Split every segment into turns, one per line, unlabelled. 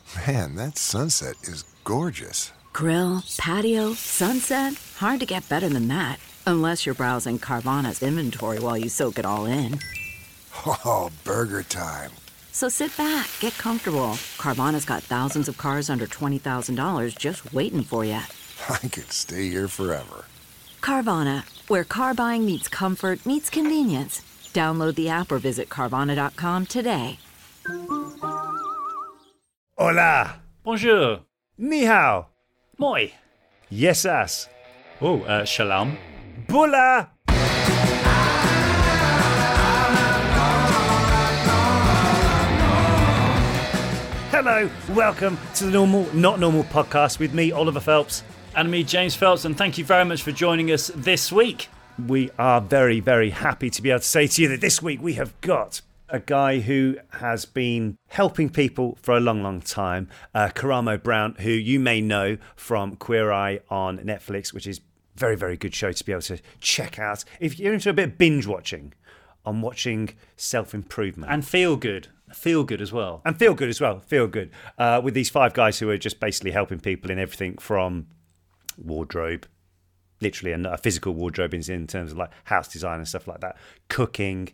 Man, that sunset is gorgeous.
Grill, patio, sunset. Hard to get better than that. Unless you're browsing Carvana's inventory while you soak it all in.
Oh, burger time.
So sit back, get comfortable. Carvana's got thousands of cars under $20,000 just waiting for you.
I could stay here forever.
Carvana, where car buying meets comfort, meets convenience. Download the app or visit Carvana.com today.
Hola.
Bonjour.
Ni hao.
Moi.
Yes, ass.
Oh, shalom.
Bula. Hello, welcome to the Not Normal podcast with me, Oliver Phelps.
And me, James Phelps, and thank you very much for joining us this week.
We are very, very happy to be able to say to you that this week we have got a guy who has been helping people for a long, long time, Karamo Brown, who you may know from Queer Eye on Netflix, which is a very, very good show to be able to check out. If you're into a bit of binge watching, on watching self-improvement.
And feel good. Feel good as well.
And feel good as well. Feel good. With these 5 guys who are just basically helping people in everything from wardrobe, literally a physical wardrobe in terms of like house design and stuff like that, cooking,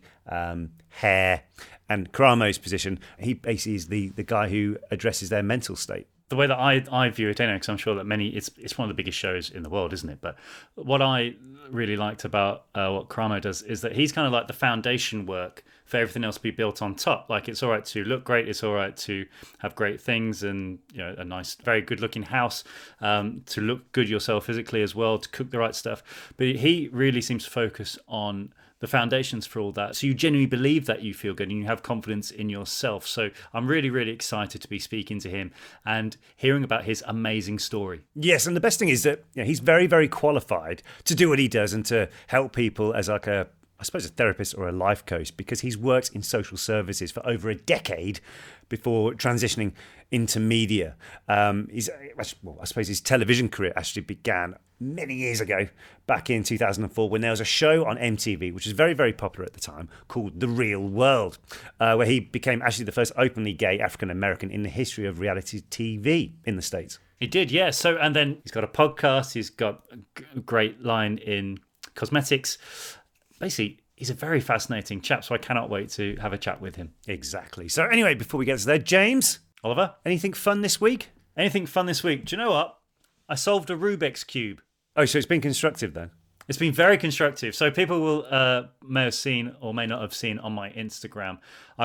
hair, and Karamo's position, he basically is the guy who addresses their mental state.
The way that I view it, because I'm sure that it's one of the biggest shows in the world, isn't it? But what I really liked about what Karamo does is that he's kind of like the foundation work for everything else to be built on top. Like, it's all right to look great, it's all right to have great things, and a nice, very good-looking house, to look good yourself physically as well, to cook the right stuff. But he really seems to focus on the foundations for all that. So you genuinely believe that you feel good and you have confidence in yourself. So I'm really, really excited to be speaking to him and hearing about his amazing story.
Yes, and the best thing is that he's very, very qualified to do what he does and to help people as like a therapist or a life coach, because he's worked in social services for over a decade before transitioning into media. I suppose his television career actually began many years ago, back in 2004, when there was a show on MTV, which was very, very popular at the time, called The Real World, where he became actually the first openly gay African-American in the history of reality TV in the States.
He did, yeah. So, and then he's got a podcast, he's got a great line in cosmetics. Basically, he's a very fascinating chap, so I cannot wait to have a chat with him.
Exactly. So anyway, before we get to there, James,
Oliver,
anything fun this week?
Anything fun this week? Do you know what? I solved a Rubik's Cube.
Oh, so it's been constructive then?
It's been very constructive. So people will may have seen or may not have seen on my Instagram.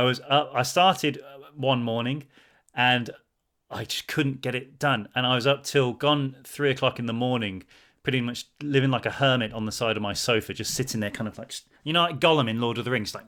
I started one morning and I just couldn't get it done. And I was up till gone 3 o'clock in the morning, pretty much living like a hermit on the side of my sofa, just sitting there kind of like, like Gollum in Lord of the Rings. Like,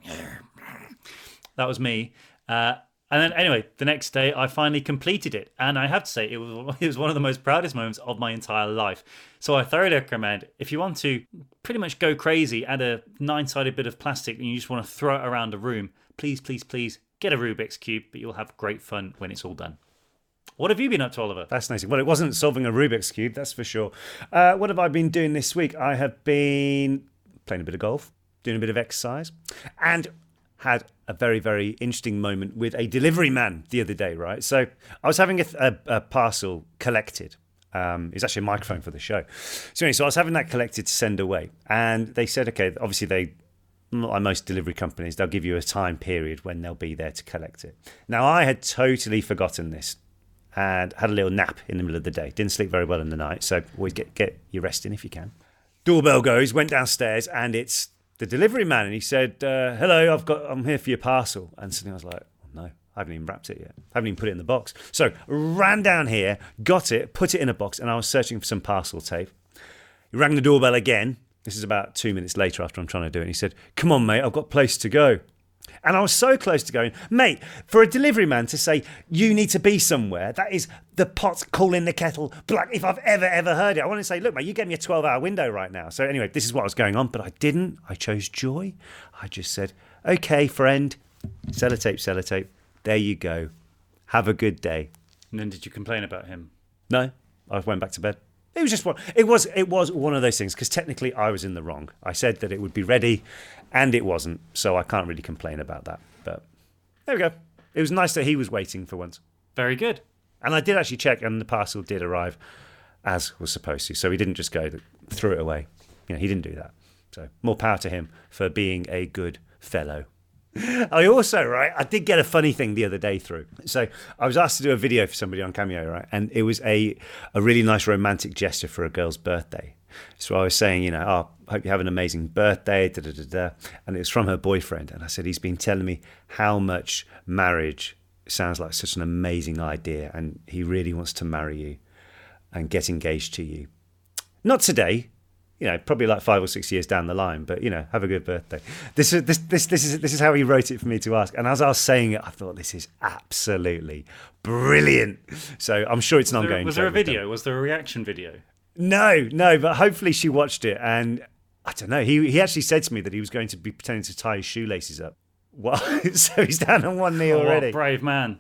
that was me. And then anyway, the next day I finally completed it. And I have to say, it was one of the most proudest moments of my entire life. So I thoroughly recommend, if you want to pretty much go crazy, add a 9-sided bit of plastic and you just want to throw it around a room, please, please, please get a Rubik's Cube, but you'll have great fun when it's all done. What have you been up to, Oliver?
Fascinating. Well, it wasn't solving a Rubik's Cube, that's for sure. What have I been doing this week? I have been playing a bit of golf, doing a bit of exercise, and had a very, very interesting moment with a delivery man the other day, right? So I was having a parcel collected. It's actually a microphone for the show. So anyway, I was having that collected to send away. And they said, okay, obviously like most delivery companies, they'll give you a time period when they'll be there to collect it. Now, I had totally forgotten this and had a little nap in the middle of the day. Didn't sleep very well in the night, so always get your rest in if you can. Doorbell goes, went downstairs, and it's the delivery man, and he said, hello, I'm here for your parcel. And suddenly I was like, oh no, I haven't even wrapped it yet. I haven't even put it in the box. So ran down here, got it, put it in a box, and I was searching for some parcel tape. He rang the doorbell again. This is about 2 minutes later after I'm trying to do it. And he said, come on, mate, I've got a place to go. And I was so close to going, mate, for a delivery man to say, you need to be somewhere, that is the pot calling the kettle black, if I've ever heard it. I want to say, look, mate, you gave me a 12-hour window right now. So anyway, this is what was going on, but I didn't. I chose joy. I just said, okay, friend, sellotape, there you go. Have a good day.
And then did you complain about him?
No, I went back to bed. It was just one. It was one of those things, because technically I was in the wrong. I said that it would be ready, and it wasn't. So I can't really complain about that. But there we go. It was nice that he was waiting for once.
Very good.
And I did actually check, and the parcel did arrive as was supposed to. So he didn't just go threw it away. He didn't do that. So more power to him for being a good fellow. I also, I did get a funny thing the other day through. So I was asked to do a video for somebody on Cameo, right? And it was a really nice romantic gesture for a girl's birthday. So I was saying, I hope you have an amazing birthday, and it was from her boyfriend. And I said, he's been telling me how much marriage sounds like such an amazing idea, and he really wants to marry you and get engaged to you. Not today, probably like 5 or 6 years down the line, but have a good birthday. This is how he wrote it for me to ask. And as I was saying it, I thought, this is absolutely brilliant. So I'm sure it's an ongoing.
Was there a video? Was there a reaction video?
No, but hopefully she watched it. And I don't know. He actually said to me that he was going to be pretending to tie his shoelaces up. What? So he's down on one knee already.
What a brave man.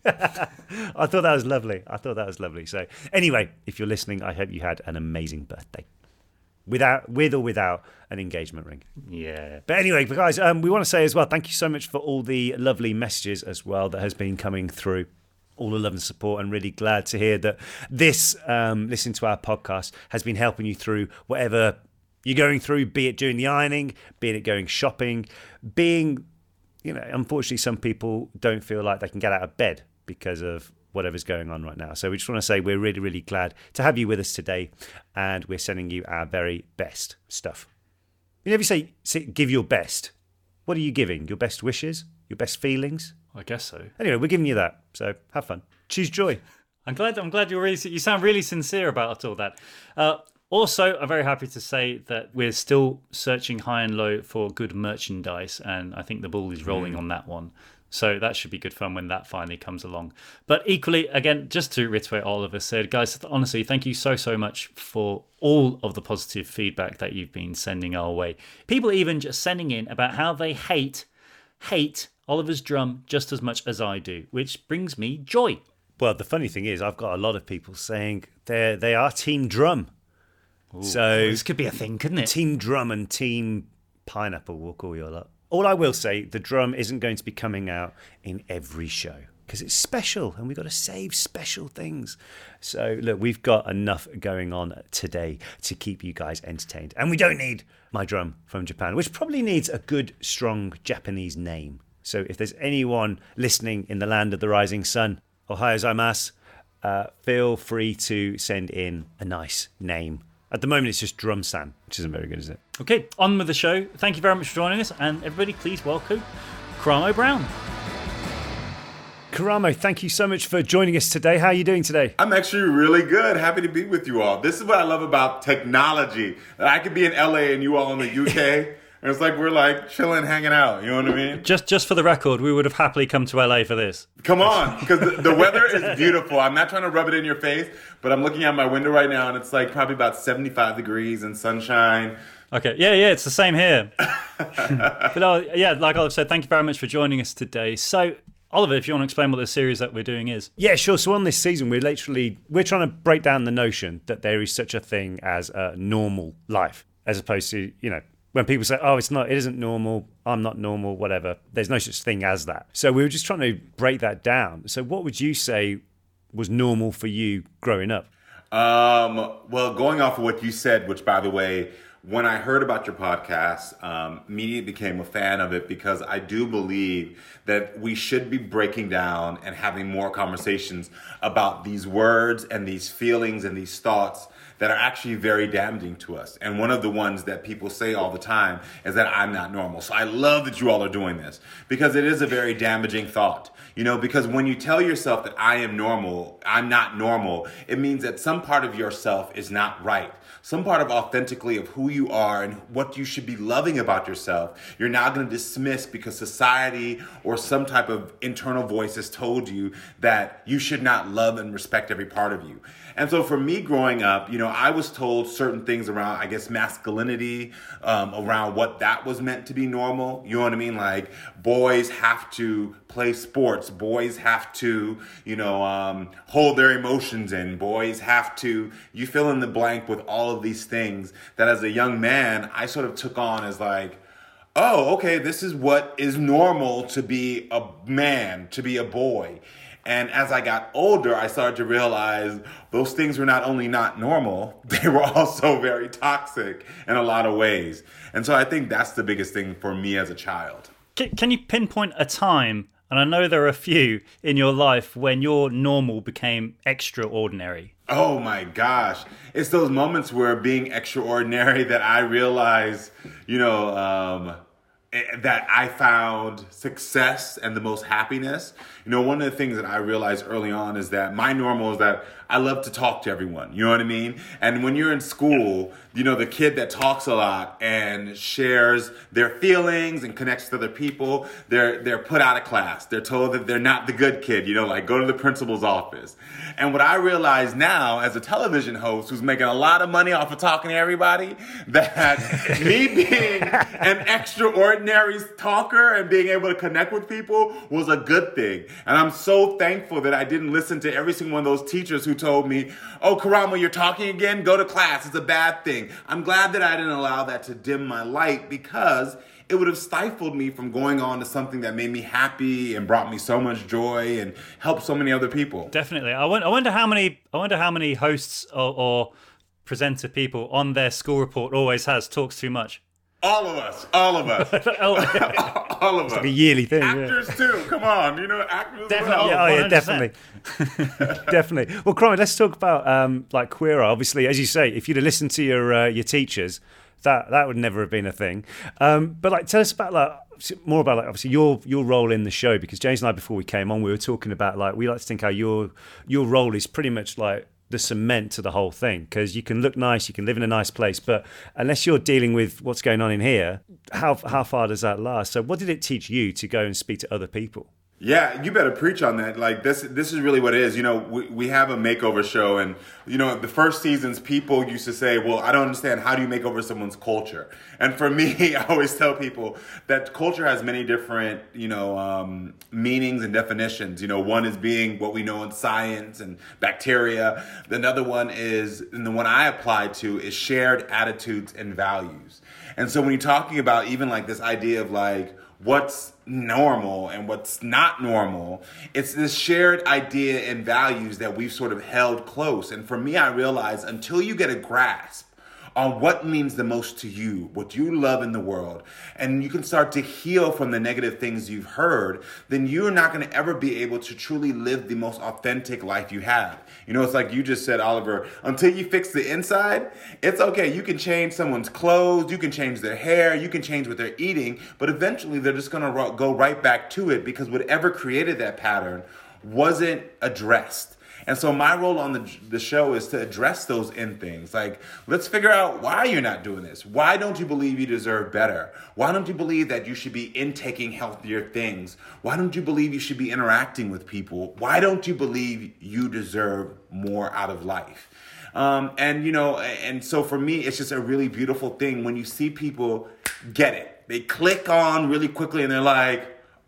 I thought that was lovely. So anyway, if you're listening, I hope you had an amazing birthday. With or without an engagement ring.
Yeah.
But anyway, guys, we want to say as well, thank you so much for all the lovely messages as well that has been coming through. All the love and support. I'm really glad to hear that this, listening to our podcast, has been helping you through whatever you're going through, be it doing the ironing, be it going shopping, being, unfortunately some people don't feel like they can get out of bed because of whatever's going on right now. So we just want to say we're really, really glad to have you with us today, and we're sending you our very best stuff. You never say give your best. What are you giving? Your best wishes? Your best feelings?
I guess so.
Anyway, we're giving you that. So have fun. Choose joy.
I'm glad you sound really sincere about all that. Also, I'm very happy to say that we're still searching high and low for good merchandise, and I think the ball is rolling on that one. So that should be good fun when that finally comes along. But equally, again, just to reiterate what Oliver said, guys, honestly, thank you so much for all of the positive feedback that you've been sending our way. People even just sending in about how they hate Oliver's drum just as much as I do, which brings me joy.
Well, the funny thing is, I've got a lot of people saying they are Team Drum.
Ooh,
so
this could be a thing, couldn't it?
Team Drum and Team Pineapple will call you a lot. All I will say, the drum isn't going to be coming out in every show because it's special and we've got to save special things. So, look, we've got enough going on today to keep you guys entertained. And we don't need my drum from Japan, which probably needs a good, strong Japanese name. So if there's anyone listening in the land of the rising sun, Ohayou gozaimasu, feel free to send in a nice name. At the moment, it's just Drum-san, which isn't very good, is it?
Okay, on with the show. Thank you very much for joining us. And everybody, please welcome Karamo Brown.
Karamo, thank you so much for joining us today. How are you doing today?
I'm actually really good. Happy to be with you all. This is what I love about technology. I could be in LA and you all in the UK. And it's like we're chilling, hanging out. You know what I mean?
Just for the record, we would have happily come to LA for this.
Come on, because the weather is beautiful. I'm not trying to rub it in your face, but I'm looking out my window right now, and it's probably about 75 degrees and sunshine.
Okay, yeah, it's the same here. But like Oliver said, thank you very much for joining us today. So, Oliver, if you want to explain what the series that we're doing is.
Yeah, sure. So on this season, we're trying to break down the notion that there is such a thing as a normal life, as opposed to, when people say, oh, it isn't normal, I'm not normal, whatever, there's no such thing as that. So we were just trying to break that down. So what would you say was normal for you growing up?
Well, going off of what you said, which, by the way, when I heard about your podcast, immediately became a fan of it because I do believe that we should be breaking down and having more conversations about these words and these feelings and these thoughts that are actually very damaging to us. And one of the ones that people say all the time is that I'm not normal. So I love that you all are doing this because it is a very damaging thought. Because when you tell yourself that I am normal, I'm not normal, it means that some part of yourself is not right. Some part of authentically of who you are and what you should be loving about yourself, you're now going to dismiss because society or some type of internal voice has told you that you should not love and respect every part of you. And so for me growing up, I was told certain things around, I guess, masculinity, around what that was meant to be normal. You know what I mean? Like boys have to play sports. Boys have to, hold their emotions in. Boys have to, you fill in the blank with all of these things that as a young man, I sort of took on as oh, okay, this is what is normal to be a man, to be a boy. And as I got older, I started to realize those things were not only not normal, they were also very toxic in a lot of ways. And so I think that's the biggest thing for me as a child.
Can you pinpoint a time, and I know there are a few in your life, when your normal became extraordinary?
Oh my gosh. It's those moments where being extraordinary that I realize, that I found success and the most happiness. One of the things that I realized early on is that my normal is that I love to talk to everyone. You know what I mean? And when you're in school, the kid that talks a lot and shares their feelings and connects to other people, they're put out of class. They're told that they're not the good kid, like go to the principal's office. And what I realize now as a television host who's making a lot of money off of talking to everybody, that me being an extraordinary talker and being able to connect with people was a good thing. And I'm so thankful that I didn't listen to every single one of those teachers who told me, oh, Karamo, you're talking again? Go to class. It's a bad thing. I'm glad that I didn't allow that to dim my light, because it would have stifled me from going on to something that made me happy and brought me so much joy and helped so many other people.
Definitely. I wonder how many hosts or presenter people on their school report always talks too much.
All of us. All of us. All of us.
Like a yearly thing.
Actors too. Come on. Actors.
Definitely.
Well.
Yeah, definitely. Definitely. Well, Cromwell, let's talk about Queer Eye. Obviously, as you say, if you'd have listened to your teachers, that would never have been a thing. But tell us about more about obviously your role in the show, because James and I, before we came on, we were talking about we like to think how your role is pretty much like the cement to the whole thing, because you can look nice, you can live in a nice place, but unless you're dealing with what's going on in here, how far does that last? So what did it teach you to go and speak to other people?
Yeah, you better preach on that. This is really what it is. We have a makeover show, and the first seasons, people used to say, well, I don't understand, how do you make over someone's culture? And for me, I always tell people that culture has many different meanings and definitions. One is being what we know in science and bacteria. Another one is, and the one I apply to, is shared attitudes and values. And so when you're talking about even this idea of what's normal and what's not normal, it's this shared idea and values that we've sort of held close. And for me, I realize until you get a grasp on what means the most to you, what you love in the world, and you can start to heal from the negative things you've heard, then you're not going to ever be able to truly live the most authentic life you have. It's like you just said, Oliver, until you fix the inside, it's okay. You can change someone's clothes, you can change their hair, you can change what they're eating, but eventually they're just going to go right back to it, because whatever created that pattern wasn't addressed. And so my role on the show is to address those end things. Let's figure out why you're not doing this. Why don't you believe you deserve better? Why don't you believe that you should be intaking healthier things? Why don't you believe you should be interacting with people? Why don't you believe you deserve more out of life? And so for me, it's just a really beautiful thing when you see people get it. They click on really quickly and they're like,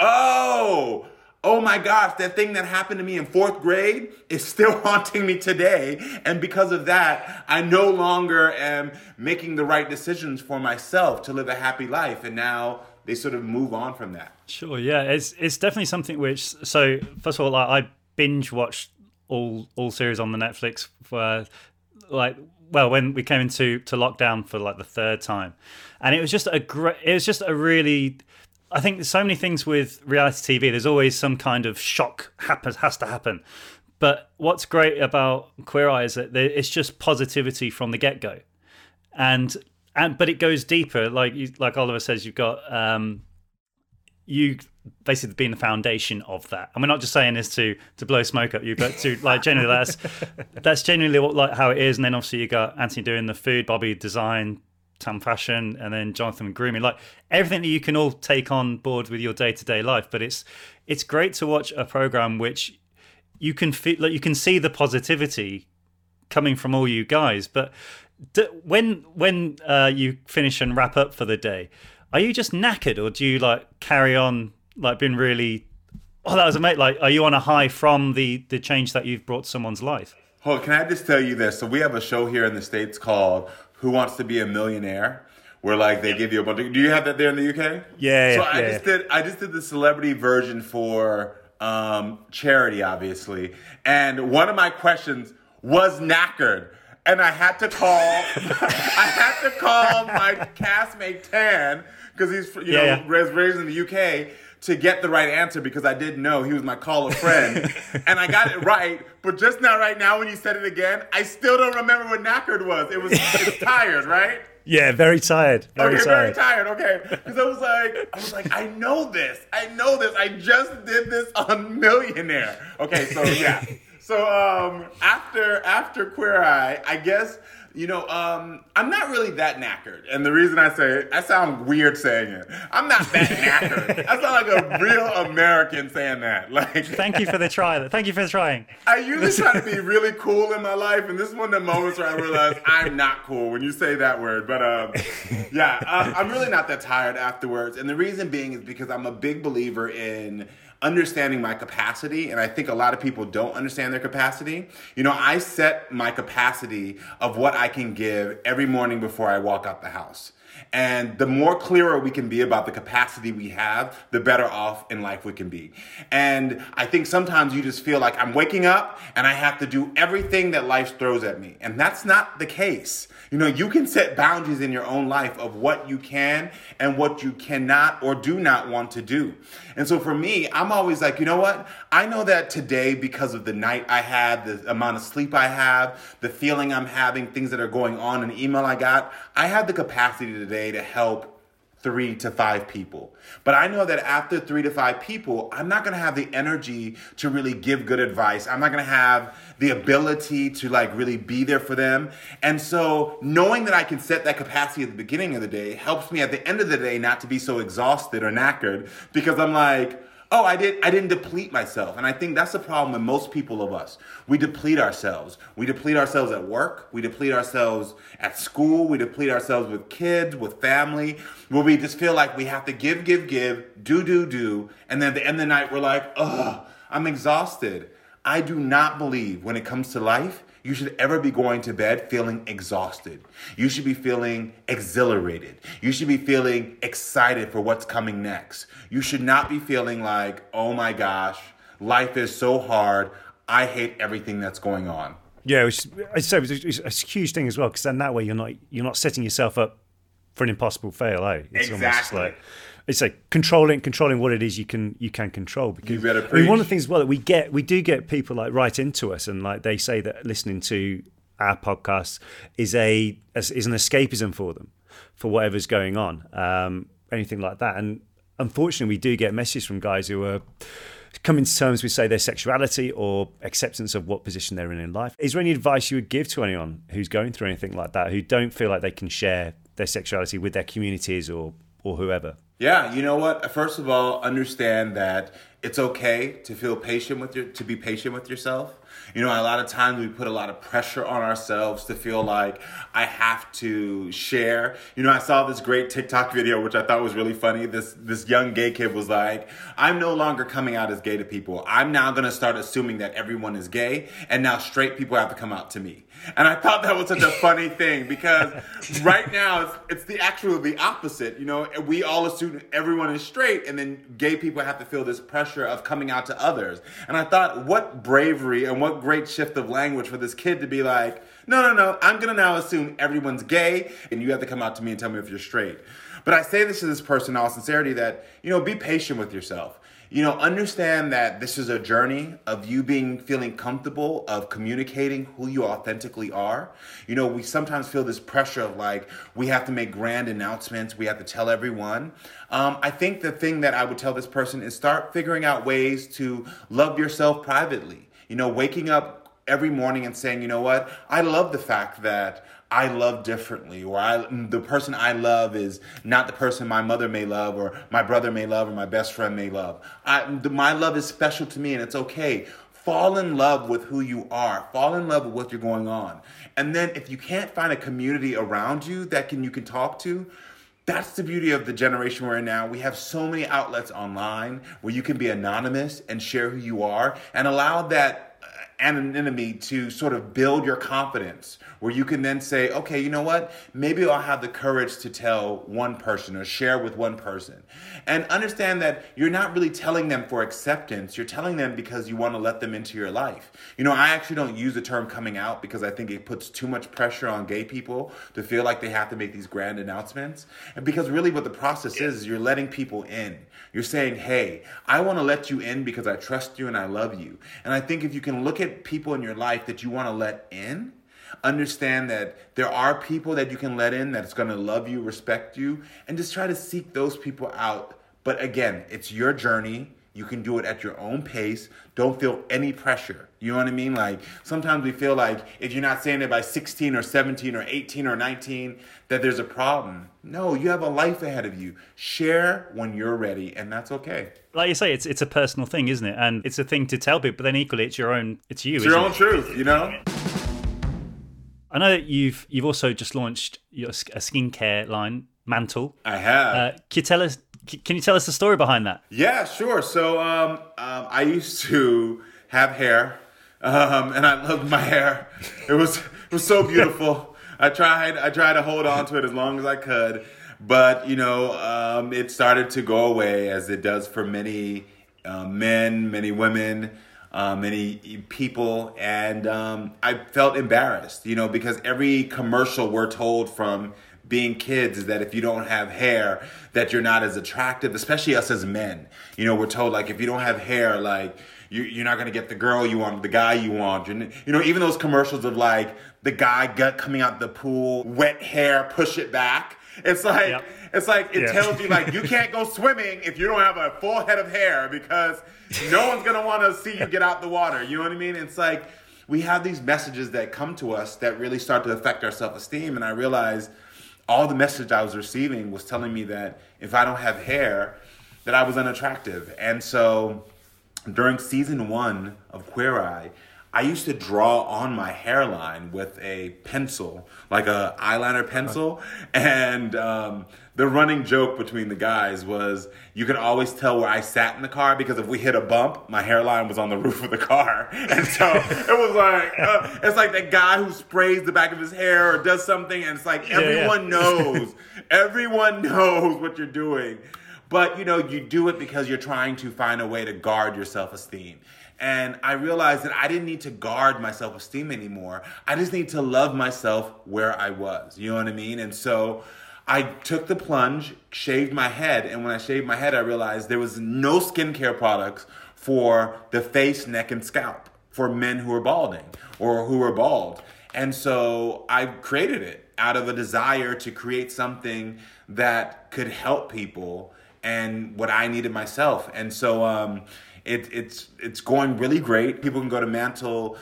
oh my gosh, that thing that happened to me in 4th grade is still haunting me today. And because of that, I no longer am making the right decisions for myself to live a happy life. And now they sort of move on from that.
Sure, yeah. It's definitely something which, so first of all, I binge watched all series on the Netflix for when we came into lockdown for the 3rd time. And it was just a really, I think there's so many things with reality TV. There's always some kind of shock has to happen. But what's great about Queer Eye is that it's just positivity from the get-go. But it goes deeper. Like Oliver says, you've got you basically being the foundation of that. And we're not just saying this to blow smoke up you, but to genuinely that's genuinely how it is. And then obviously you got Anthony doing the food, Bobby design, Tam fashion, and then Jonathan grooming, everything that you can all take on board with your day-to-day life. But it's great to watch a program which you can feel, you can see the positivity coming from all you guys. But when you finish and wrap up for the day, are you just knackered, or do you carry on being really, that was amazing? Are you on a high from the change that you've brought to someone's life?
Oh, can I just tell you this? So we have a show here in the States called Who Wants to Be a Millionaire, where they give you a bunch of, do you have that there in the UK?
Yeah.
So I just did the celebrity version for charity, obviously. And one of my questions was knackered. And I had to call my castmate Tan, because he's raised in the UK, to get the right answer, because I didn't know. He was my caller friend. And I got it right, but just now, right now, when you said it again, I still don't remember what knackered was. It's tired, right?
Yeah, very tired. Very tired.
Okay, because I was like, I know this. I just did this on Millionaire. Okay, so yeah. So after Queer Eye, I guess, I'm not really that knackered. And the reason I say it, I sound weird saying it. I'm not that knackered. I sound like a real American saying that. Like,
Thank you for the try. Thank you for trying.
I usually try to be really cool in my life, and this is one of the moments where I realize I'm not cool when you say that word. But I'm really not that tired afterwards. And the reason being is because I'm a big believer in understanding my capacity, and I think a lot of people don't understand their capacity. I set my capacity of what I can give every morning before I walk out the house. And the more clearer we can be about the capacity we have, the better off in life we can be. And I think sometimes you just feel like I'm waking up and I have to do everything that life throws at me. And that's not the case. You can set boundaries in your own life of what you can and what you cannot or do not want to do. And so for me, I'm always like, you know what? I know that today, because of the night I had, the amount of sleep I have, the feeling I'm having, things that are going on, an email I got, I have the capacity today to help 3 to 5 people. But I know that after 3 to 5 people, I'm not going to have the energy to really give good advice. I'm not going to have the ability to really be there for them. And so knowing that I can set that capacity at the beginning of the day helps me at the end of the day not to be so exhausted or knackered, because I'm like, oh, I didn't deplete myself. And I think that's the problem with most people of us. We deplete ourselves. We deplete ourselves at work. We deplete ourselves at school. We deplete ourselves with kids, with family, where we just feel like we have to give, do. And then at the end of the night, we're like, ugh, I'm exhausted. I do not believe when it comes to life, you should ever be going to bed feeling exhausted. You should be feeling exhilarated. You should be feeling excited for what's coming next. You should not be feeling like, oh my gosh, life is so hard. I hate everything that's going on.
Yeah, it's a huge thing as well, because then that way you're not setting yourself up for an impossible fail, eh? It's
Exactly.
It's like controlling what it is you can control. Because
You better preach.
one of the things as well that we do get people write into us, and they say that listening to our podcast is an escapism for them, for whatever's going on, anything like that. And unfortunately, we do get messages from guys who are coming to terms with, say, their sexuality or acceptance of what position they're in life. Is there any advice you would give to anyone who's going through anything like that, who don't feel like they can share their sexuality with their communities or whoever?
Yeah, you know what? First of all, understand that it's okay to feel to be patient with yourself. A lot of times we put a lot of pressure on ourselves to feel like I have to share. I saw this great TikTok video, which I thought was really funny. This young gay kid was like, I'm no longer coming out as gay to people. I'm now going to start assuming that everyone is gay, and now straight people have to come out to me. And I thought that was such a funny thing, because right now it's the opposite. We all assume everyone is straight, and then gay people have to feel this pressure of coming out to others. And I thought, what bravery and what great shift of language for this kid to be like, no, I'm going to now assume everyone's gay, and you have to come out to me and tell me if you're straight. But I say this to this person in all sincerity that, be patient with yourself. Understand that this is a journey of you feeling comfortable, of communicating who you authentically are. We sometimes feel this pressure of we have to make grand announcements. We have to tell everyone. I think the thing that I would tell this person is start figuring out ways to love yourself privately. Waking up every morning and saying, you know what, I love the fact that I love differently, or the person I love is not the person my mother may love, or my brother may love, or my best friend may love. My love is special to me, and it's okay. Fall in love with who you are. Fall in love with what you're going on. And then if you can't find a community around you that you can talk to, that's the beauty of the generation we're in now. We have so many outlets online where you can be anonymous and share who you are, and allow that anonymity to sort of build your confidence, where you can then say, okay, you know what? Maybe I'll have the courage to tell one person or share with one person. And understand that you're not really telling them for acceptance. You're telling them because you want to let them into your life. You know, I actually don't use the term coming out because I think it puts too much pressure on gay people to feel like they have to make these grand announcements. And because really what the process is you're letting people in. You're saying, hey, I want to let you in because I trust you and I love you. And I think if you can look at people in your life that you want to let in, understand that there are people that you can let in that's going to love you, respect you, and just try to seek those people out. But again, it's your journey. You can do it at your own pace. Don't feel any pressure. You know what I mean? Like sometimes we feel like if you're not saying it by 16 or 17 or 18 or 19, that there's a problem. No, you have a life ahead of you. Share when you're ready, and that's okay.
Like you say, it's a personal thing, isn't it? And it's a thing to tell people, but then equally it's your own, it's you.
It's your own truth, you know?
I know that you've also just launched a skincare line, Mantle.
I have.
Can you tell us the story behind that?
Yeah, sure. So I used to have hair, and I loved my hair. It was so beautiful. I tried to hold on to it as long as I could, but you know, it started to go away, as it does for many men, many women, many people, and I felt embarrassed, you know, because every commercial we're told from being kids is that if you don't have hair, that you're not as attractive, especially us as men. You know, we're told like if you don't have hair, like you're not gonna get the girl you want, the guy you want. You know, even those commercials of like the guy gut coming out the pool, wet hair, push it back. It's like it tells you like you can't go swimming if you don't have a full head of hair because no one's gonna want to see you get out the water. You know what I mean? It's like we have these messages that come to us that really start to affect our self-esteem, and I realized all the message I was receiving was telling me that if I don't have hair, that I was unattractive. And so during season 1 of Queer Eye, I used to draw on my hairline with a pencil, like a eyeliner pencil. And the running joke between the guys was you could always tell where I sat in the car because if we hit a bump, my hairline was on the roof of the car. And so it was like, it's like that guy who sprays the back of his hair or does something. And it's like everyone knows what you're doing. But, you know, you do it because you're trying to find a way to guard your self-esteem. And I realized that I didn't need to guard my self-esteem anymore. I just need to love myself where I was. You know what I mean? And so I took the plunge, shaved my head. And when I shaved my head, I realized there was no skincare products for the face, neck, and scalp for men who are balding or who are bald. And so I created it out of a desire to create something that could help people and what I needed myself. And so it's going really great. People can go to mantle.com,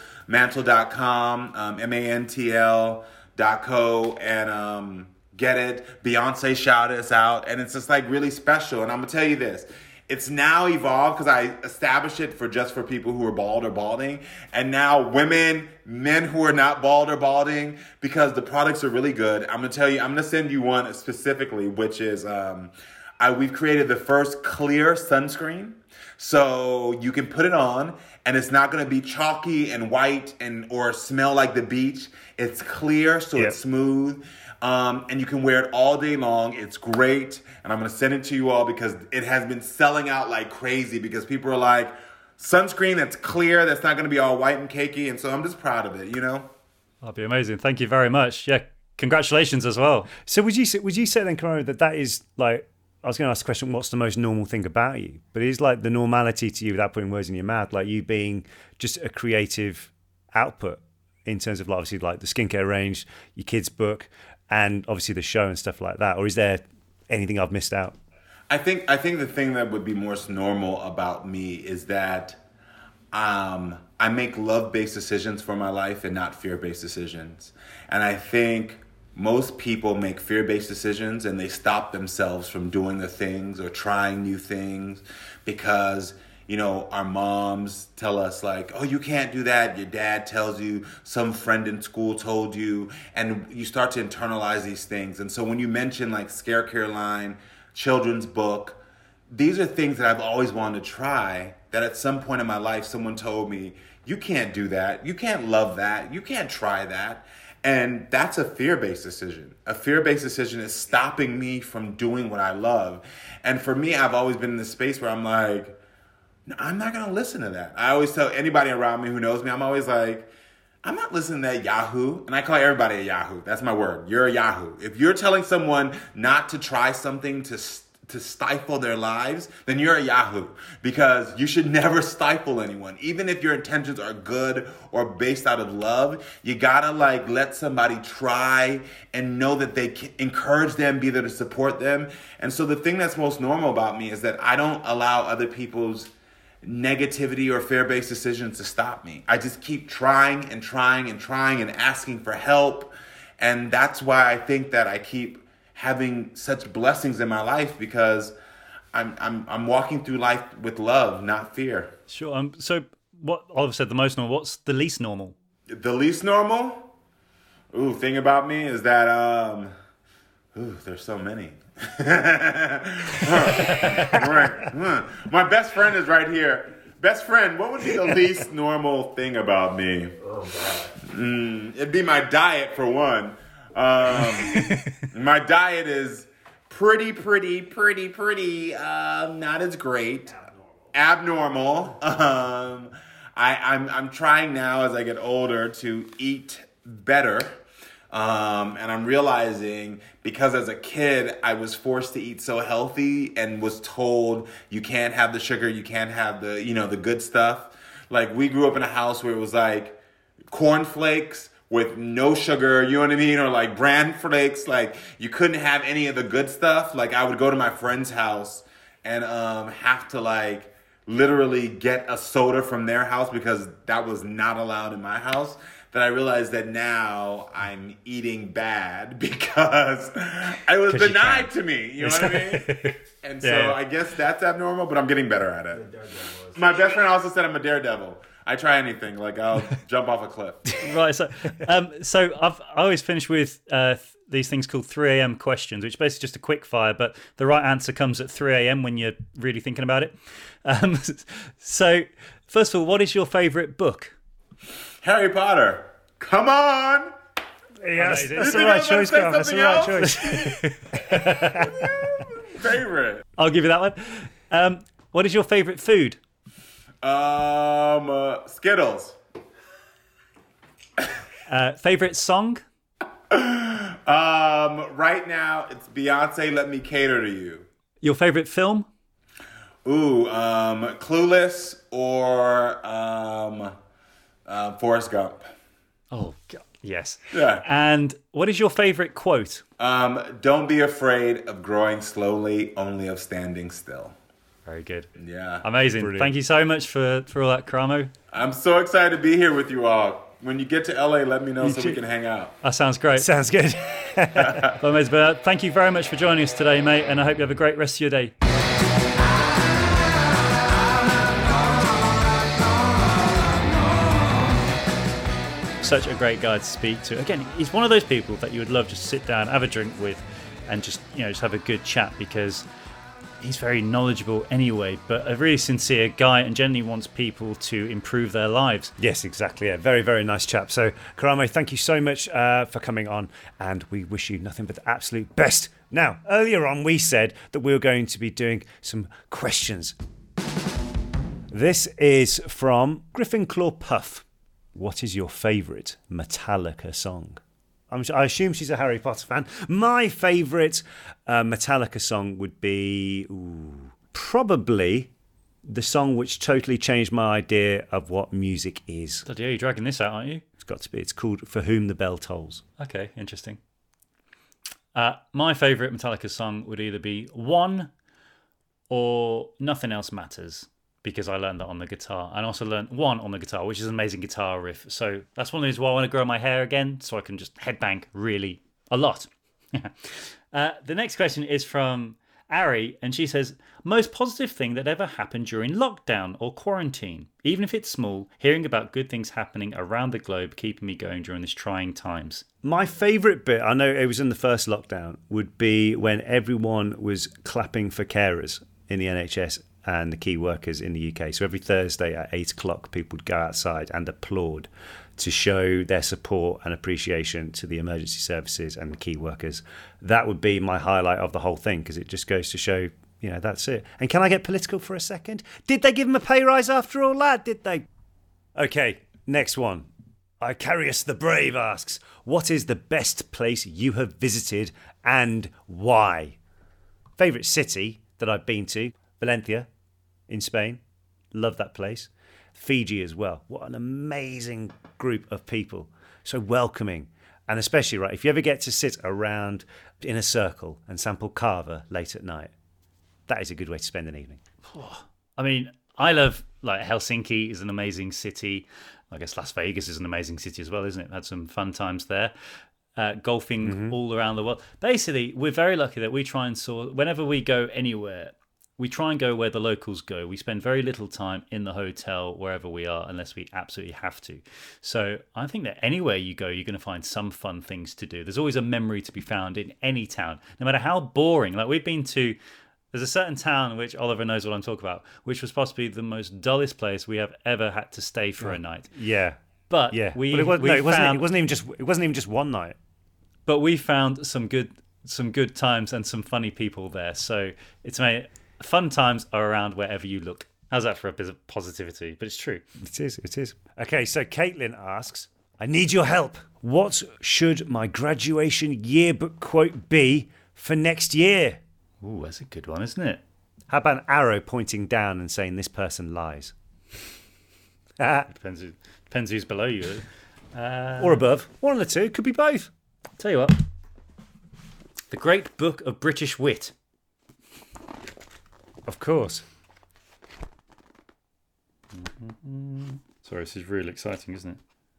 mantl.co, and get it. Beyonce shouted us out, and it's just like really special. And I'm gonna tell you this. It's now evolved because I established it for people who are bald or balding. And now women, men who are not bald or balding, because the products are really good. I'm going to send you one specifically, which is, we've created the first clear sunscreen. So you can put it on and it's not going to be chalky and white or smell like the beach. It's clear, so it's smooth. And you can wear it all day long. It's great. And I'm going to send it to you all because it has been selling out like crazy because people are like, sunscreen that's clear, that's not going to be all white and cakey. And so I'm just proud of it, you know?
That'd be amazing. Thank you very much. Yeah, congratulations as well.
So would you say then, Kamara, that is like, I was going to ask the question, what's the most normal thing about you? But it's like the normality to you without putting words in your mouth, like you being just a creative output in terms of obviously like the skincare range, your kids' book, and obviously the show and stuff like that? Or is there anything I've missed out?
I think the thing that would be most normal about me is that I make love-based decisions for my life and not fear-based decisions. And I think most people make fear-based decisions and they stop themselves from doing the things or trying new things because, you know, our moms tell us like, oh, you can't do that. Your dad tells you, some friend in school told you, and you start to internalize these things. And so when you mention like Scare Care line, children's book, these are things that I've always wanted to try that at some point in my life, someone told me, You can't do that. You can't love that. You can't try that. And that's a fear-based decision. A fear-based decision is stopping me from doing what I love. And for me, I've always been in this space where I'm like, no, I'm not going to listen to that. I always tell anybody around me who knows me, I'm always like, I'm not listening to that Yahoo. And I call everybody a Yahoo. That's my word. You're a Yahoo. If you're telling someone not to try something to stifle their lives, then you're a Yahoo, because you should never stifle anyone. Even if your intentions are good or based out of love, you gotta let somebody try and know that they can encourage them, be there to support them. And so the thing that's most normal about me is that I don't allow other people's negativity or fear-based decisions to stop me. I just keep trying and trying and trying and asking for help. And that's why I think that I keep having such blessings in my life, because I'm walking through life with love, not fear.
Sure. So what Oliver said, the most normal. What's the least normal?
The least normal? Thing about me is that there's so many. Right. My best friend is right here. Best friend, what would be the least normal thing about me? Oh God. It'd be my diet, for one. My diet is pretty not as great. Abnormal. I'm trying now as I get older to eat better. And I'm realizing, because as a kid I was forced to eat so healthy and was told you can't have the sugar, you can't have the, the good stuff. Like, we grew up in a house where it was like cornflakes with no sugar, you know what I mean? Or like bran flakes, like you couldn't have any of the good stuff. Like, I would go to my friend's house and have to literally get a soda from their house because that was not allowed in my house. That I realized that now I'm eating bad because I was denied to me, you know what I mean? And so I guess that's abnormal, but I'm getting better at it. My best friend also said I'm a daredevil. I try anything, I'll jump off a cliff.
Right, so I always finish with these things called 3 a.m. questions, which is basically just a quick fire, but the right answer comes at 3 a.m. when you're really thinking about it. So, first of all, what is your favourite book?
Harry Potter. Come on!
Yes, that's the right choice, Carl. That's the right choice.
Favorite.
I'll give you that one. What is your favourite food?
Skittles.
Favourite song?
Right now it's Beyonce, Let Me Cater to You.
Your favourite film?
Clueless or Forrest Gump.
Oh, God, yes.
Yeah.
And what is your favourite quote?
Don't be afraid of growing slowly, only of standing still.
Very good.
Yeah.
Amazing.
Brilliant.
Thank you so much for all that, Karamo.
I'm so excited to be here with you all. When you get to LA, let me know so we can hang out.
That sounds great.
Sounds good.
But thank you very much for joining us today, mate, and I hope you have a great rest of your day. Such a great guy to speak to. Again, he's one of those people that you would love to sit down, have a drink with, and just have a good chat, because he's very knowledgeable anyway, but a really sincere guy and genuinely wants people to improve their lives.
Yes, exactly. Yeah. Very, very nice chap. So, Karamo, thank you so much for coming on, and we wish you nothing but the absolute best. Now, earlier on, we said that we were going to be doing some questions. This is from Griffin Claw Puff. What is your favourite Metallica song? I assume she's a Harry Potter fan. My favourite Metallica song would be probably the song which totally changed my idea of what music is.
Bloody hell, you're dragging this out, aren't you?
It's got to be. It's called For Whom the Bell Tolls.
Okay, interesting. My favourite Metallica song would either be One or Nothing Else Matters, because I learned that on the guitar. And also learned One on the guitar, which is an amazing guitar riff. So that's one of the reasons why I want to grow my hair again, so I can just headbang really a lot. The next question is from Ari, and she says, most positive thing that ever happened during lockdown or quarantine? Even if it's small, hearing about good things happening around the globe, keeping me going during these trying times.
My favourite bit, I know it was in the first lockdown, would be when everyone was clapping for carers in the NHS and the key workers in the UK. So every Thursday at 8 o'clock, people would go outside and applaud to show their support and appreciation to the emergency services and the key workers. That would be my highlight of the whole thing, because it just goes to show, that's it. And can I get political for a second? Did they give him a pay rise after all that? Did they? Okay, next one. Icarius the Brave asks, what is the best place you have visited and why? Favourite city that I've been to? Valencia in Spain. Love that place. Fiji as well. What an amazing group of people. So welcoming. And especially, right, if you ever get to sit around in a circle and sample kava late at night, that is a good way to spend an evening.
I mean, I love, like, Helsinki is an amazing city. I guess Las Vegas is an amazing city as well, isn't it? Had some fun times there. Golfing all around the world. Basically, we're very lucky that we try and whenever we go anywhere, we try and go where the locals go. We spend very little time in the hotel wherever we are unless we absolutely have to. So I think that anywhere you go, you're going to find some fun things to do. There's always a memory to be found in any town, no matter how boring. Like, we've been to... There's a certain town, which Oliver knows what I'm talking about, which was possibly the most dullest place we have ever had to stay for a night.
Yeah.
But
it wasn't even just one night.
But we found some good times and some funny people there. So it's made fun times are around wherever you look. How's that for a bit of positivity? But it's true.
It is. Okay, so Caitlin asks, I need your help. What should my graduation yearbook quote be for next year?
Ooh, that's a good one, isn't it?
How about an arrow pointing down and saying this person lies?
Depends who's below you.
Or above. One of the two. Could be both.
Tell you what. The Great Book of British Wit.
Of course.
Sorry, this is really exciting, isn't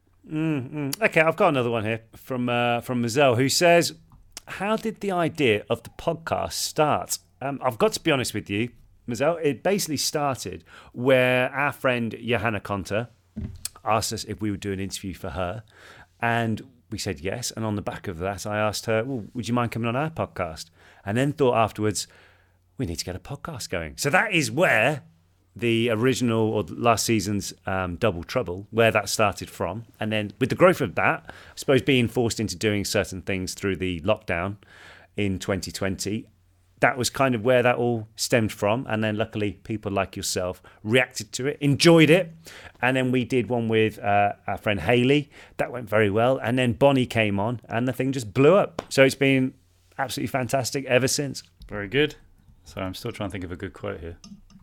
it?
Okay, I've got another one here from Mazel, who says, how did the idea of the podcast start? I've got to be honest with you, Mazel. It basically started where our friend Johanna Conter asked us if we would do an interview for her, and we said yes. And on the back of that, I asked her, well, would you mind coming on our podcast? And then thought afterwards, we need to get a podcast going. So that is where the original or last season's Double Trouble, where that started from. And then with the growth of that, I suppose being forced into doing certain things through the lockdown in 2020, that was kind of where that all stemmed from. And then luckily people like yourself reacted to it, enjoyed it. And then we did one with our friend Hayley. That went very well. And then Bonnie came on and the thing just blew up. So it's been absolutely fantastic ever since.
Very good. So I'm still trying to think of a good quote here.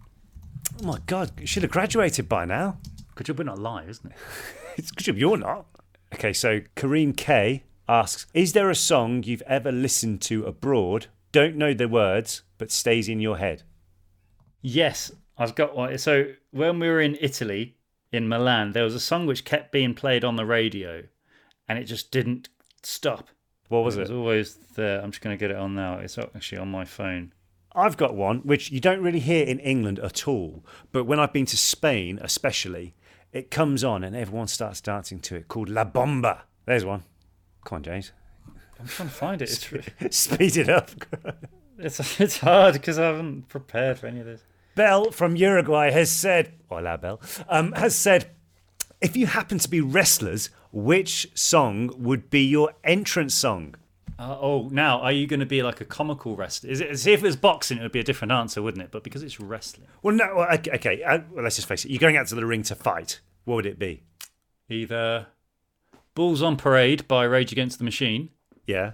Oh my God, you should have graduated by now.
Good job we're not live, isn't it?
It's good job you're not. Okay, so Kareem K asks, is there a song you've ever listened to abroad, don't know the words, but stays in your head?
Yes, I've got one. So when we were in Italy, in Milan, there was a song which kept being played on the radio and it just didn't stop.
What was it?
It was always there. I'm just going to get it on now. It's actually on my phone.
I've got one, which you don't really hear in England at all. But when I've been to Spain, especially, it comes on and everyone starts dancing to it, called La Bomba. There's one. Come on, James.
I'm trying to find it.
Speed it up.
It's hard because I haven't prepared for any of this.
Belle from Uruguay has said, hola Belle, has said, if you happen to be wrestlers, which song would be your entrance song?
Now, are you going to be like a comical wrestler? See, if it was boxing, it would be a different answer, wouldn't it? But because it's wrestling.
Well, no, okay. Well, let's just face it. You're going out to the ring to fight. What would it be?
Either Bulls on Parade by Rage Against the Machine.
Yeah.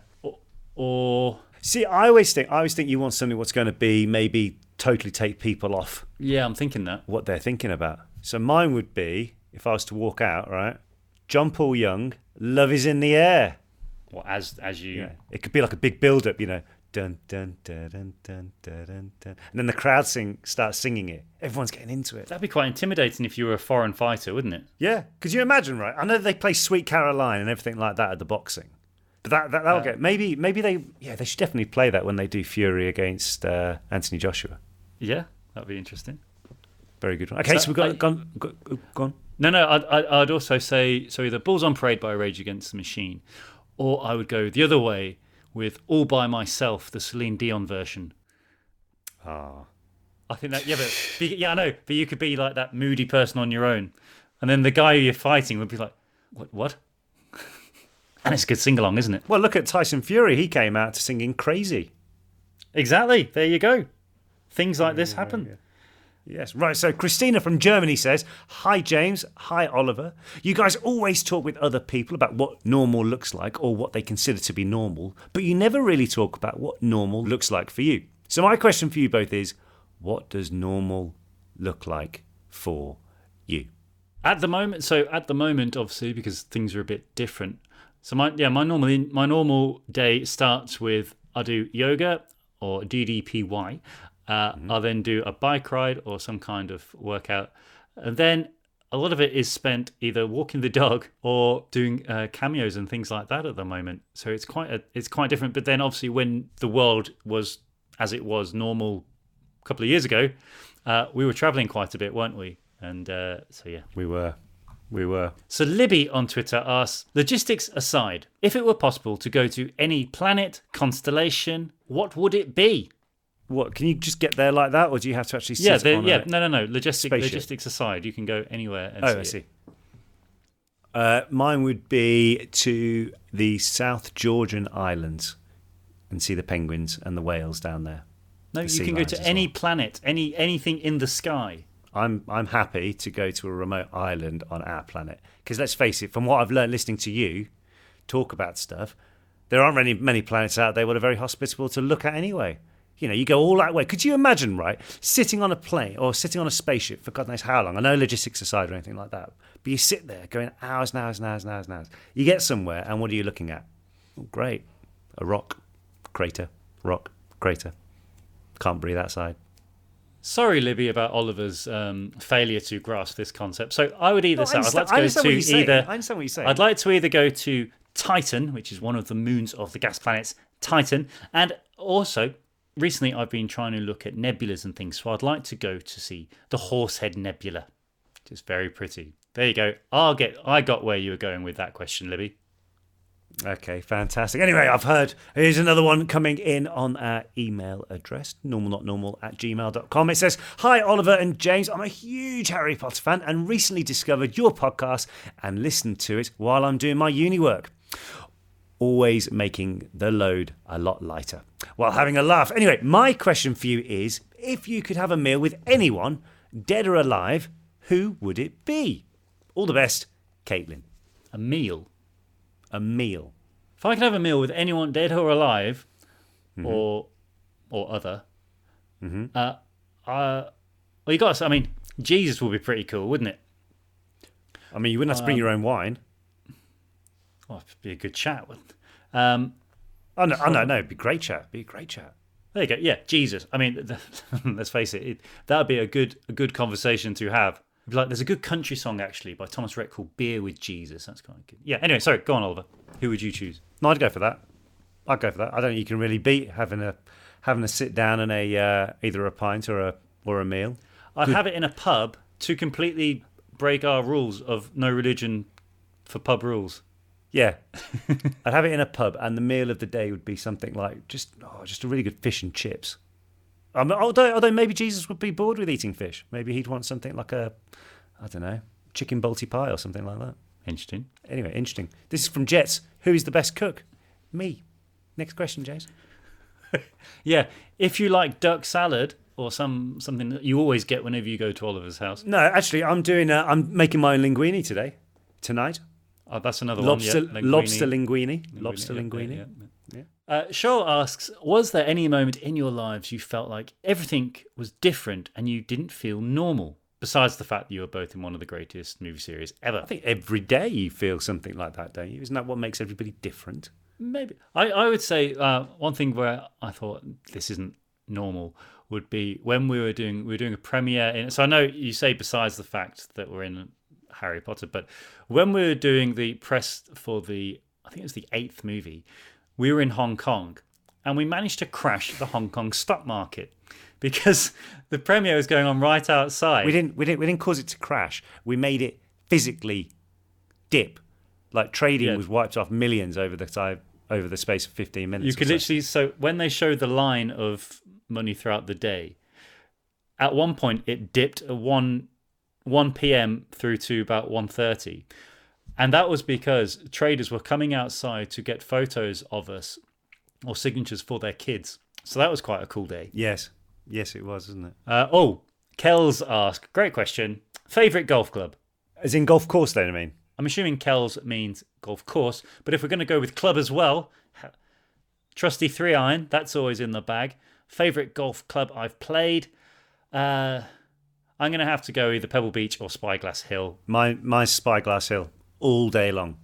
Or
see, I always think you want something what's going to be maybe totally take people off.
Yeah, I'm thinking that.
What they're thinking about. So mine would be, if I was to walk out, right? John Paul Young, Love Is in the Air.
Well, as you...
Yeah. It could be like a big build-up, dun, dun, dun, dun, dun, dun, dun, dun. And then the crowd starts singing it. Everyone's getting into it.
That'd be quite intimidating if you were a foreign fighter, wouldn't it?
Yeah. Could you imagine, right? I know they play Sweet Caroline and everything like that at the boxing. But that'll get... Maybe they should definitely play that when they do Fury against Anthony Joshua.
Yeah, that'd be interesting.
Very good one. Okay, so we've got... Go on.
No, I'd also say, so either Bulls on Parade by Rage Against the Machine, or I would go the other way with All By Myself, the Celine Dion version.
Ah,
I think that, yeah, I know, but you could be like that moody person on your own, and then the guy who you're fighting would be like, what? And it's a good sing along, isn't it?
Well, look at Tyson Fury. He came out to singing Crazy.
Exactly. There you go. Things like this happen.
Yes, right. So Christina from Germany says, "Hi James, hi Oliver. You guys always talk with other people about what normal looks like or what they consider to be normal, but you never really talk about what normal looks like for you. So my question for you both is, what does normal look like for you?"
At the moment, obviously, because things are a bit different. So my normal day starts with I do yoga or DDPY. I'll then do a bike ride or some kind of workout, and then a lot of it is spent either walking the dog or doing cameos and things like that at the moment. So it's quite different. But then obviously when the world was as it was normal a couple of years ago, we were traveling quite a bit, weren't we? And so yeah,
We were.
So Libby on Twitter asks, logistics aside, if it were possible to go to any planet, constellation, what would it be?
What, can you just get there like that, or do you have to actually sit on it?
No.
Spaceship.
Logistics aside, you can go anywhere and
Oh, I see. Mine would be to the South Georgian islands and see the penguins and the whales down there.
No,
The
you
sea
can go
lions
to
as
any
well.
planet, anything in the sky.
I'm happy to go to a remote island on our planet, because let's face it, from what I've learned listening to you talk about stuff, there aren't many planets out there that are very hospitable to look at anyway. You know, you go all that way. Could you imagine, right, sitting on a plane or sitting on a spaceship for God knows how long? I know logistics aside or anything like that, but you sit there going hours and hours and hours and hours and hours. You get somewhere, and what are you looking at? Oh, great, a rock, crater, rock, crater. Can't breathe outside.
Sorry, Libby, about Oliver's failure to grasp this concept. So I would either say I'd like to
I
go
understand what you're
to
saying.
either.
I understand what you're saying.
I'd like to either go to Titan, which is one of the moons of the gas planets Titan, and also recently I've been trying to look at nebulas and things. So I'd like to go to see the Horsehead Nebula, which is very pretty. There you go. I got where you were going with that question, Libby.
Okay, fantastic. Anyway, I've heard here's another one coming in on our email address, normalnotnormal@gmail.com. It says, "Hi, Oliver and James. I'm a huge Harry Potter fan and recently discovered your podcast and listened to it while I'm doing my uni work. Always making the load a lot lighter while having a laugh. Anyway, my question for you is, if you could have a meal with anyone, dead or alive, who would it be? All the best, Caitlin."
A meal.
A meal.
If I could have a meal with anyone dead or alive, or other, well, you got to. I mean, Jesus would be pretty cool, wouldn't it?
I mean, you wouldn't have to bring your own wine.
Oh, it'd be a good chat.
Oh, no, it'd be great chat. There
you go. Yeah, Jesus. I mean, let's face it, that would be a good conversation to have. It'd be like, there's a good country song actually by Thomas Rhett called "Beer with Jesus." That's kind of good. Yeah. Anyway, sorry. Go on, Oliver. Who would you choose?
No, I'd go for that. I don't think you can really beat having a sit down and either a pint or a meal.
I'd have it in a pub to completely break our rules of no religion for pub rules.
Yeah, I'd have it in a pub, and the meal of the day would be something like just a really good fish and chips. Although maybe Jesus would be bored with eating fish. Maybe he'd want something like chicken balti pie or something like that.
Interesting.
Anyway, interesting. This is from Jets. Who is the best cook? Me. Next question, James.
Yeah, if you like duck salad or something that you always get whenever you go to Oliver's house.
No, actually, I'm making my own linguine tonight.
Oh, that's another
lobster,
one. Yeah,
lobster linguine. Lobster linguine.
Yeah. Shaw asks, was there any moment in your lives you felt like everything was different and you didn't feel normal? Besides the fact that you were both in one of the greatest movie series ever.
I think every day you feel something like that, don't you? Isn't that what makes everybody different?
Maybe. I would say one thing where I thought this isn't normal would be when we were doing a premiere. So I know you say besides the fact that we're in Harry Potter, but when we were doing the press for I think it was the 8th movie, we were in Hong Kong and we managed to crash the Hong Kong stock market because the premiere was going on right outside.
We didn't cause it to crash. We made it physically dip. Like trading was wiped off millions over the space of 15 minutes.
You could literally, so when they showed the line of money throughout the day, at one point it dipped at 1 p.m. through to about 1:30. And that was because traders were coming outside to get photos of us or signatures for their kids. So that was quite a cool day.
Yes, it was, isn't it?
Kells asked, great question, favourite golf club?
As in golf course, then I mean.
I'm assuming Kells means golf course, but if we're going to go with club as well, trusty 3-iron, that's always in the bag. Favourite golf club I've played? I'm going to have to go either Pebble Beach or Spyglass Hill.
My Spyglass Hill. All day long,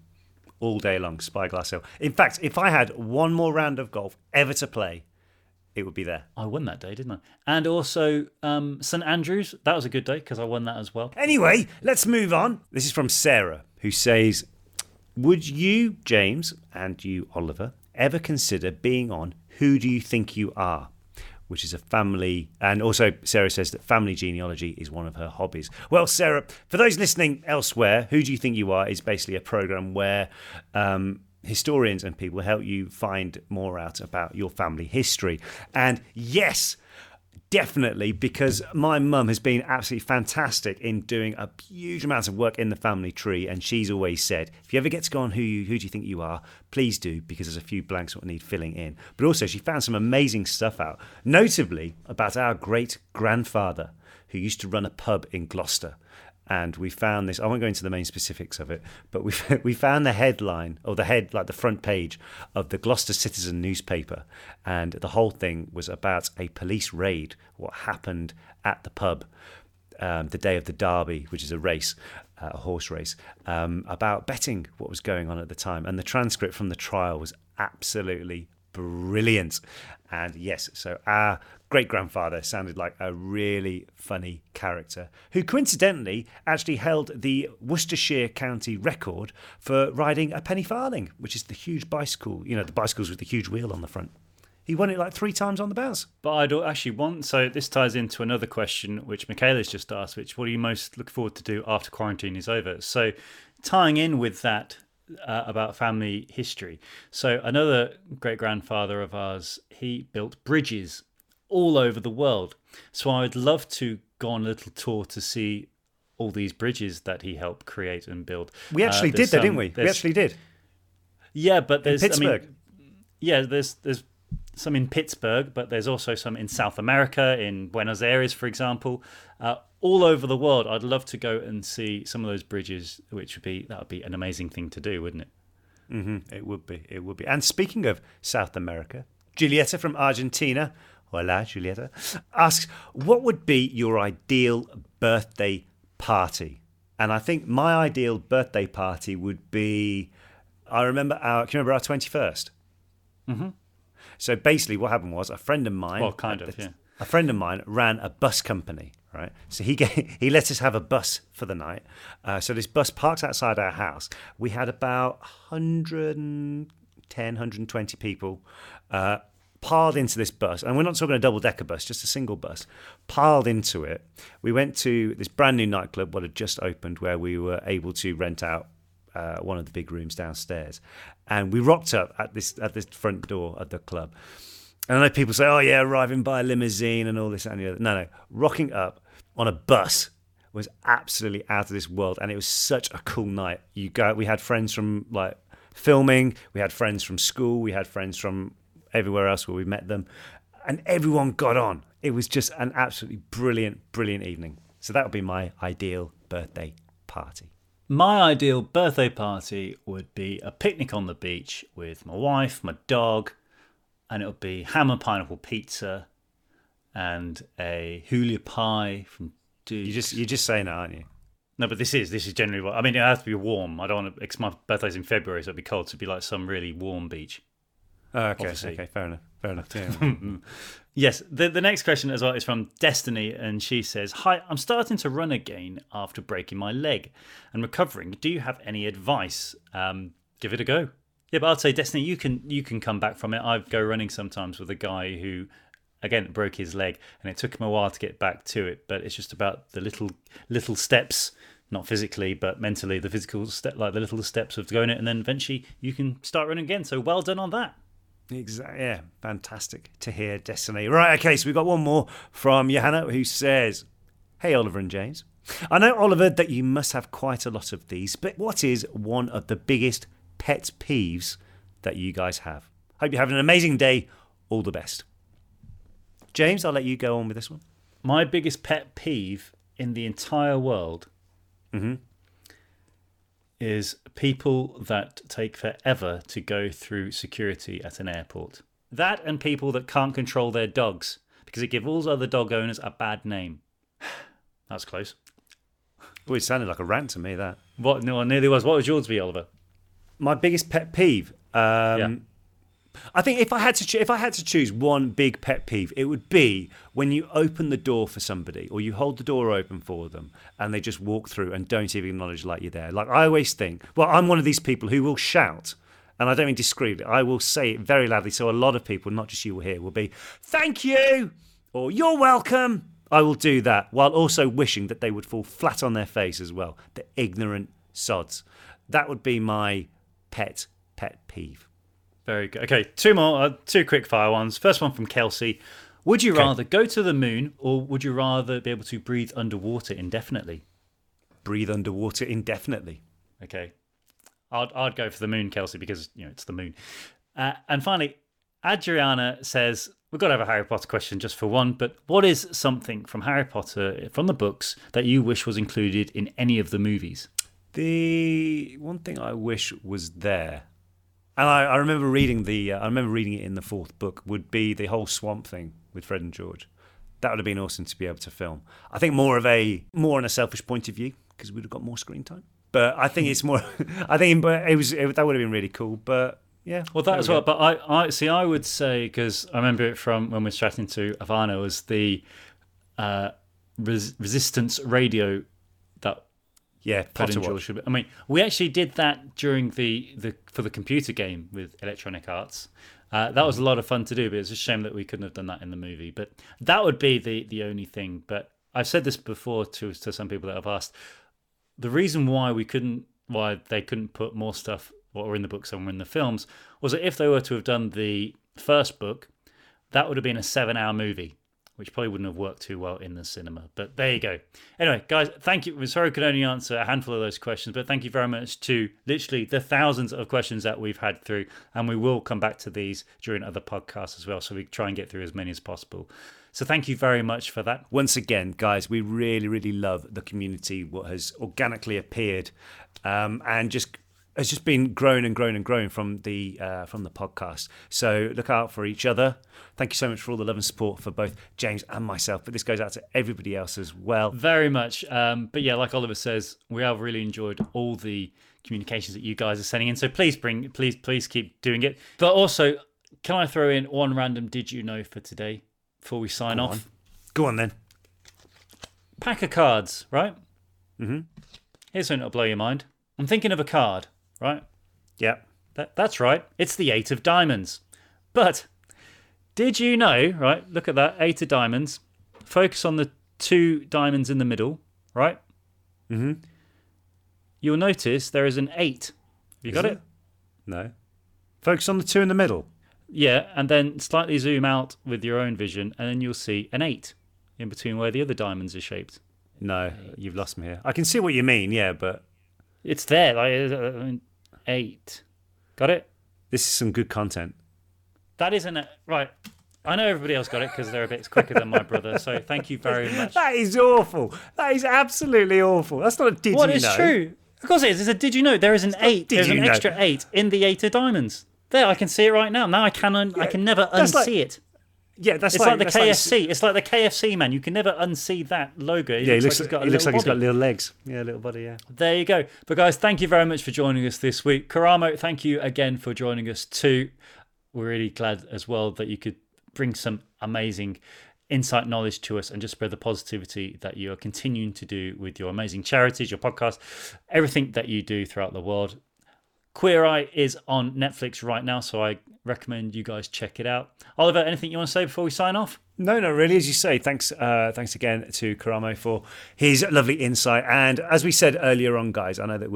Spyglass Hill. In fact, if I had one more round of golf ever to play, it would be there.
I won that day, didn't I? And also St Andrews, that was a good day because I won that as well.
Anyway, let's move on. This is from Sarah, who says, would you, James, and you, Oliver, ever consider being on Who Do You Think You Are? Which is a family, and also Sarah says that family genealogy is one of her hobbies. Well, Sarah, for those listening elsewhere, Who Do You Think You Are is basically a program where historians and people help you find more out about your family history. And yes, definitely, because my mum has been absolutely fantastic in doing a huge amount of work in the family tree, and she's always said, if you ever get to go on Who Do You Think You Are, please do, because there's a few blanks that need filling in. But also, she found some amazing stuff out, notably about our great-grandfather, who used to run a pub in Gloucester. And we found this, I won't go into the main specifics of it, but we found the headline, or the front page of the Gloucester Citizen newspaper. And the whole thing was about a police raid, what happened at the pub the day of the Derby, which is a race, a horse race, about betting, what was going on at the time. And the transcript from the trial was absolutely brilliant. And yes, so our great-grandfather sounded like a really funny character who coincidentally actually held the Worcestershire County record for riding a penny farthing, which is the huge bicycle, the bicycles with the huge wheel on the front. He won it like 3 times on the bounce.
But I'd actually want, so this ties into another question which Michaela's just asked, which what do you most look forward to do after quarantine is over? So tying in with that, about family history. So another great-grandfather of ours, he built bridges all over the world. So I would love to go on a little tour to see all these bridges that he helped create and build.
We actually did that, didn't we? We actually did.
Yeah, but there's...
In Pittsburgh.
There's some in Pittsburgh, but there's also some in South America, in Buenos Aires, for example. All over the world, I'd love to go and see some of those bridges, that would be an amazing thing to do, wouldn't it?
Mm-hmm. It would be. And speaking of South America, Julieta from Argentina, hola Julieta, asks, what would be your ideal birthday party? And I think my ideal birthday party would be, can you remember our 21st? Mm-hmm. So basically what happened was a friend of mine...
Well, kind of, yeah.
A friend of mine ran a bus company, right? So he let us have a bus for the night. So this bus parked outside our house. We had about 110, 120 people piled into this bus. And we're not talking a double-decker bus, just a single bus. Piled into it. We went to this brand new nightclub, what had just opened, where we were able to rent out one of the big rooms downstairs. And we rocked up at this front door of the club. And I know people say, oh yeah, arriving by a limousine and all this and the other. No, rocking up on a bus was absolutely out of this world, and it was such a cool night. We had friends from like filming, we had friends from school, we had friends from everywhere else where we met them, and everyone got on. It was just an absolutely brilliant evening. So that would be my ideal birthday party.
My ideal birthday party would be a picnic on the beach with my wife, my dog, and it would be ham and pineapple pizza and a Julia pie from Duke's.
You're just saying that, aren't you?
No, but this is generally what I mean. It has to be warm. I don't want to. Because my birthday's in February, so it'd be cold. So it'd be like some really warm beach.
Oh, okay,
obviously.
Okay, fair enough. Yeah.
Yes, the next question as well is from Destiny, and she says, "Hi, I'm starting to run again after breaking my leg and recovering. Do you have any advice? Give it a go." Yeah, but I'd say, Destiny, you can come back from it. I go running sometimes with a guy who, again, broke his leg, and it took him a while to get back to it. But it's just about the little steps, not physically, but mentally, the physical step, like the little steps of going it, and then eventually you can start running again. So well done on that.
Exactly. Yeah, fantastic to hear, Destiny. Right, okay, so we've got one more from Johanna who says, "Hey, Oliver and James. I know, Oliver, that you must have quite a lot of these, but what is one of the biggest pet peeves that you guys have? Hope you have an amazing day. All the best." James, I'll let you go on with this one.
My biggest pet peeve in the entire world is people that take forever to go through security at an airport. That and people that can't control their dogs, because it gives all other dog owners a bad name. That's close.
Oh, it sounded like a rant to me, that.
What? No, it nearly was. What would yours be, Oliver?
My biggest pet peeve. I think if I had to choose one big pet peeve, it would be when you open the door for somebody or you hold the door open for them and they just walk through and don't even acknowledge like you're there. Like, I always think, well, I'm one of these people who will shout, and I don't mean discreetly. I will say it very loudly, so a lot of people, not just you will hear, will be "Thank you" or "You're welcome." I will do that while also wishing that they would fall flat on their face as well. The ignorant sods. That would be my pet peeve.
Very good. Okay, two more, two quick fire ones. First one from Kelsey. Would you rather go to the moon, or would you rather be able to breathe underwater indefinitely?
Breathe underwater indefinitely.
Okay. I'd go for the moon, Kelsey, because it's the moon. And finally, Adriana says, we've got to have a Harry Potter question just for one, but what is something from Harry Potter, from the books, that you wish was included in any of the movies?
The one thing I wish was there, and I remember reading it in the fourth book, would be the whole swamp thing with Fred and George. That would have been awesome to be able to film. I think more on a selfish point of view, because we'd have got more screen time. But I think it's more. I think that would have been really cool. But yeah,
well, that as well. But I would say, because I remember it from when we were chatting to Ivana, was the resistance radio that.
Yeah, Potter Watch.
Should be. I mean, we actually did that during for the computer game with Electronic Arts. That was a lot of fun to do, but it's a shame that we couldn't have done that in the movie. But that would be the only thing. But I've said this before to some people that have asked. The reason why they couldn't put more stuff what were in the books and were in the films was that if they were to have done the first book, that would have been a 7-hour movie, which probably wouldn't have worked too well in the cinema. But there you go. Anyway, guys, thank you. I'm sorry I could only answer a handful of those questions, but thank you very much to literally the thousands of questions that we've had through, and we will come back to these during other podcasts as well, so we try and get through as many as possible. So thank you very much for that.
Once again, guys, we really, really love the community, what has organically appeared, and has just been growing and growing and growing from the podcast. So look out for each other. Thank you so much for all the love and support for both James and myself, but this goes out to everybody else as well.
Very much. But yeah, like Oliver says, we have really enjoyed all the communications that you guys are sending in. So please keep doing it. But also, can I throw in one random did you know for today before we sign off?
Go on then.
Pack of cards, right?
Mm-hmm.
Here's something that'll blow your mind. I'm thinking of a card, right?
Yeah.
That's right. It's the 8 of diamonds. But did you know, right? Look at that, 8 of diamonds. Focus on the 2 diamonds in the middle, right?
Mm-hmm.
You'll notice there is an 8. Have you got it?
No. Focus on the 2 in the middle.
Yeah, and then slightly zoom out with your own vision, and then you'll see an 8 in between where the other diamonds are shaped.
No, you've lost me here. I can see what you mean, yeah, but
it's there, like 8. Got it?
This is some good content.
That isn't it. Right. I know everybody else got it because they're a bit quicker than my brother, so thank you very much.
That is awful. That is absolutely awful. That's not a did you know.
What is true? Of course it is. It's a did you know. There is an 8. There's an extra 8 in the 8 of diamonds. There, I can see it right now. Now I can never unsee it.
Yeah, it's
like the KFC. It's like the KFC man. You can never unsee that logo.
He looks like he's got little legs. Yeah, little body, yeah.
There you go. But guys, thank you very much for joining us this week. Karamo, thank you again for joining us too. We're really glad as well that you could bring some amazing insight knowledge to us and just spread the positivity that you are continuing to do with your amazing charities, your podcast, everything that you do throughout the world. Queer Eye is on Netflix right now, so I recommend you guys check it out. Oliver, anything you want to say before we sign off?
No, not really. As you say, thanks again to Karamo for his lovely insight. And as we said earlier on, guys, I know that we're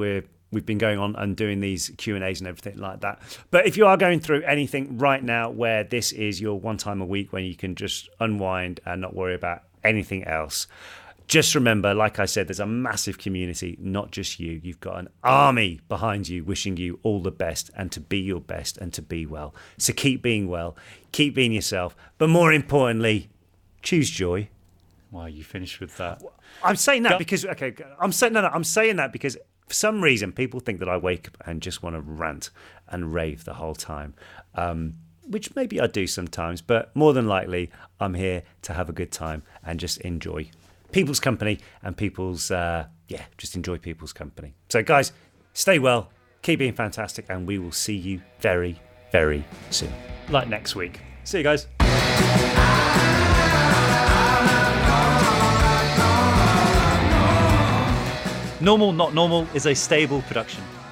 we've been going on and doing these Q&As and everything like that. But if you are going through anything right now where this is your one time a week when you can just unwind and not worry about anything else, just remember, like I said, there's a massive community, not just you. You've got an army behind you wishing you all the best and to be your best and to be well. So keep being well, keep being yourself, but more importantly, choose joy.
Wow, you finished with that.
I'm saying that because I'm saying that because for some reason people think that I wake up and just want to rant and rave the whole time, which maybe I do sometimes, but more than likely I'm here to have a good time and just enjoy people's company and people's just enjoy people's company. So guys, stay well, keep being fantastic, and we will see you very, very soon.
Like next week. See you guys. Normal Not Normal is a stable production.